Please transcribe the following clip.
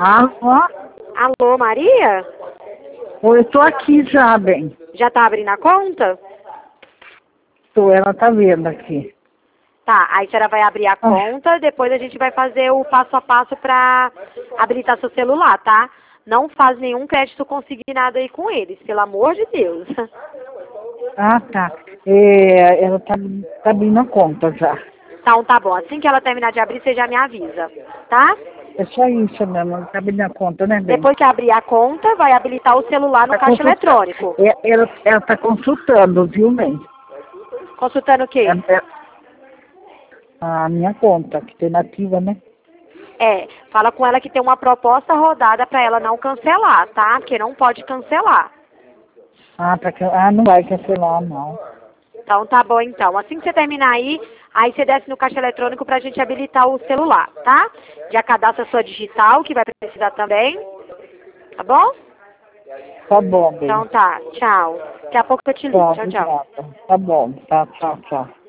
Alô? Alô, Maria? Oi, eu tô aqui já, bem. Já tá abrindo a conta? Ela tá vendo aqui. Tá, aí a senhora vai abrir a conta, depois a gente vai fazer o passo a passo pra habilitar seu celular, tá? Não faz nenhum crédito consignado aí com eles, pelo amor de Deus. Ah, tá. Ela tá abrindo a conta já. Então tá bom, assim que ela terminar de abrir, você já me avisa, tá? É só isso mesmo, ela tá abrindo a conta, né, bem? Depois que abrir a conta, vai habilitar o celular no caixa eletrônico. Ela tá consultando, viu, bem? Consultando o quê? A minha conta, que tem nativa, né? Fala com ela que tem uma proposta rodada pra ela não cancelar, tá? Porque não pode cancelar. Não vai cancelar, não. Então tá bom então. Assim que você terminar aí você desce no caixa eletrônico pra gente habilitar o celular, tá? Já cadastra a sua digital, que vai precisar também. Tá bom? Tá bom, bem. Então tá, tchau. Daqui a pouco eu te ligo. Tchau, Tchau, tchau. obrigada. Tá bom, tá, tchau, tchau.